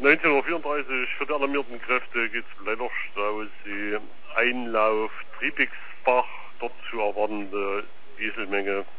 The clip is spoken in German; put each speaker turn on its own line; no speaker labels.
19:34 für die alarmierten Kräfte geht's leider Stausee, Einlauf Triebigsbach, dort zu erwartende Dieselmenge